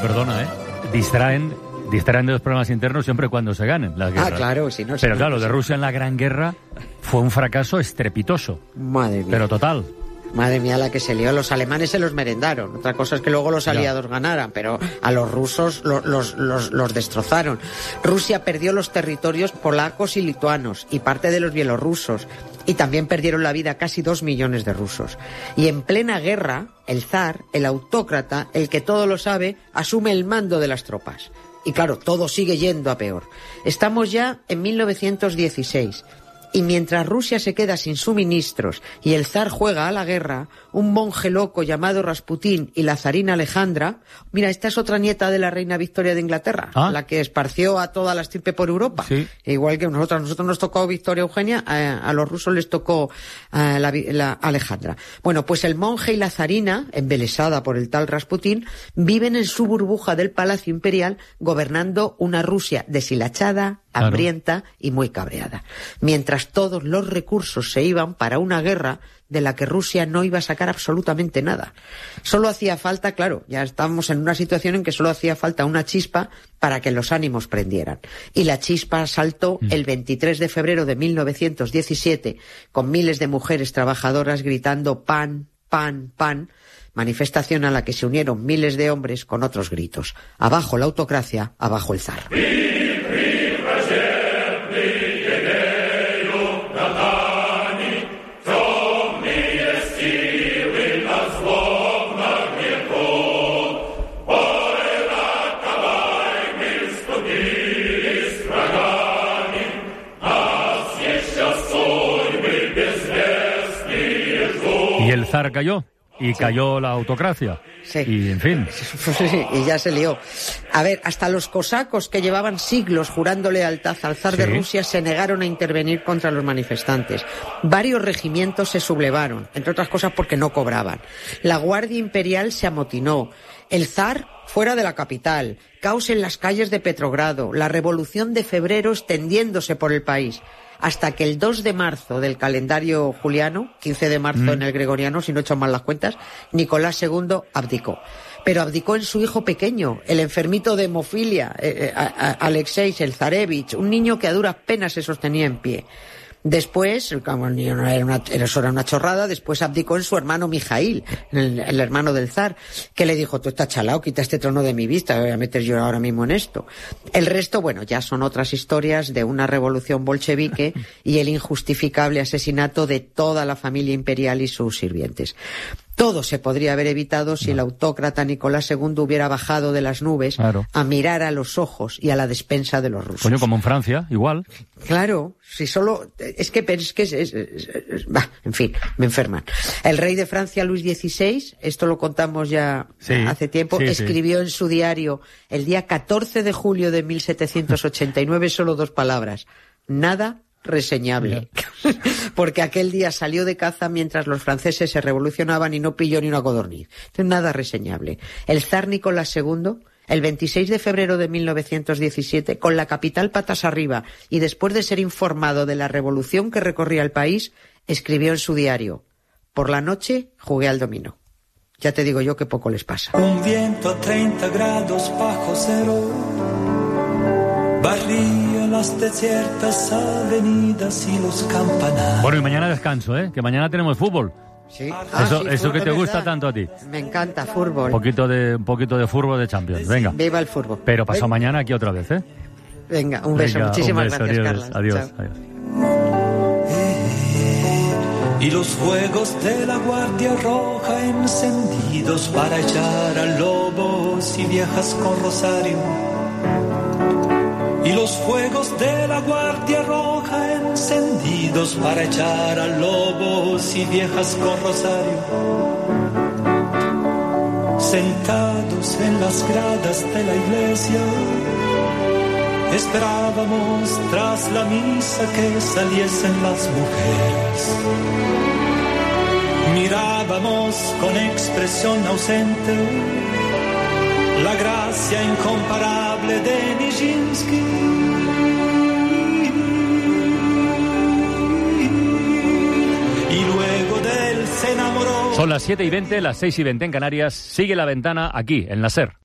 perdona, distraen de los problemas internos siempre cuando se ganen las guerras. Claro, si no... Pero claro, de Rusia en la Gran Guerra fue un fracaso estrepitoso. Madre mía. Pero total. Madre mía, la que se lió. Los alemanes se los merendaron. Otra cosa es que luego los aliados ganaran, pero a los rusos los destrozaron. Rusia perdió los territorios polacos y lituanos y parte de los bielorrusos. Y también perdieron la vida casi 2 millones de rusos. Y en plena guerra, el zar, el autócrata, el que todo lo sabe, asume el mando de las tropas. Y claro, todo sigue yendo a peor. Estamos ya en 1916. Y mientras Rusia se queda sin suministros y el zar juega a la guerra, un monje loco llamado Rasputín y la zarina Alejandra... Mira, esta es otra nieta de la reina Victoria de Inglaterra, la que esparció a toda la estirpe por Europa. Sí. Igual que nosotros nos tocó Victoria Eugenia, a los rusos les tocó la Alejandra. Bueno, pues el monje y la zarina, embelesada por el tal Rasputín, viven en su burbuja del Palacio Imperial gobernando una Rusia deshilachada, hambrienta y muy cabreada. Mientras todos los recursos se iban para una guerra de la que Rusia no iba a sacar absolutamente nada. Solo hacía falta, claro, ya estábamos en una situación en que solo hacía falta una chispa para que los ánimos prendieran. Y la chispa saltó el 23 de febrero de 1917, con miles de mujeres trabajadoras gritando pan, pan, pan, manifestación a la que se unieron miles de hombres con otros gritos. Abajo la autocracia, abajo el zar. Y el zar cayó, y cayó la autocracia. Sí. Y, en fin. Y ya se lió. A ver, hasta los cosacos, que llevaban siglos jurando lealtad al zar de Rusia, se negaron a intervenir contra los manifestantes. Varios regimientos se sublevaron, entre otras cosas porque no cobraban. La Guardia Imperial se amotinó. El zar fuera de la capital. Caos en las calles de Petrogrado. La Revolución de Febrero extendiéndose por el país. Hasta que el 2 de marzo del calendario juliano, 15 de marzo en el gregoriano, si no he hecho mal las cuentas, Nicolás II abdicó. Pero abdicó en su hijo pequeño, el enfermito de hemofilia, Alexei Zelzarevich, un niño que a duras penas se sostenía en pie. Después, como el niño eso era una chorrada, después abdicó en su hermano Mijaíl, el hermano del zar, que le dijo: tú estás chalao, quita este trono de mi vista, me voy a meter yo ahora mismo en esto. El resto, bueno, ya son otras historias de una revolución bolchevique y el injustificable asesinato de toda la familia imperial y sus sirvientes. Todo se podría haber evitado si el autócrata Nicolás II hubiera bajado de las nubes a mirar a los ojos y a la despensa de los rusos. Coño, como en Francia, igual. Claro, si solo... en fin, me enferman. El rey de Francia, Luis XVI, esto lo contamos ya hace tiempo, escribió en su diario el día 14 de julio de 1789 solo 2 palabras: nada reseñable. Porque aquel día salió de caza mientras los franceses se revolucionaban y no pilló ni una codorniz. Entonces, nada reseñable. El zar Nicolás II, el 26 de febrero de 1917, con la capital patas arriba y después de ser informado de la revolución que recorría el país, escribió en su diario: por la noche jugué al dominó. Ya te digo yo que poco les pasa. Un viento a 30 grados bajo cero barría las desiertas avenidas y los campanarios. Bueno, y mañana descanso, que mañana tenemos fútbol. Sí. Eso que te gusta tanto a ti. Me encanta, fútbol. Un poquito de fútbol de Champions, venga. Viva el fútbol. Pero pasado mañana aquí otra vez, Venga, un beso. Muchísimas gracias, adiós, Carla. Adiós. Y los fuegos de la Guardia Roja encendidos para echar a lobos y viejas con rosario. Y los fuegos de la Guardia Roja encendidos para echar a lobos y viejas con rosario. Sentados en las gradas de la iglesia, esperábamos tras la misa que saliesen las mujeres. Mirábamos con expresión ausente la gracia incomparable de Nijinsky. Y luego de él se enamoró. Son las 7:20, las 6:20 en Canarias. Sigue La Ventana aquí, en la SER.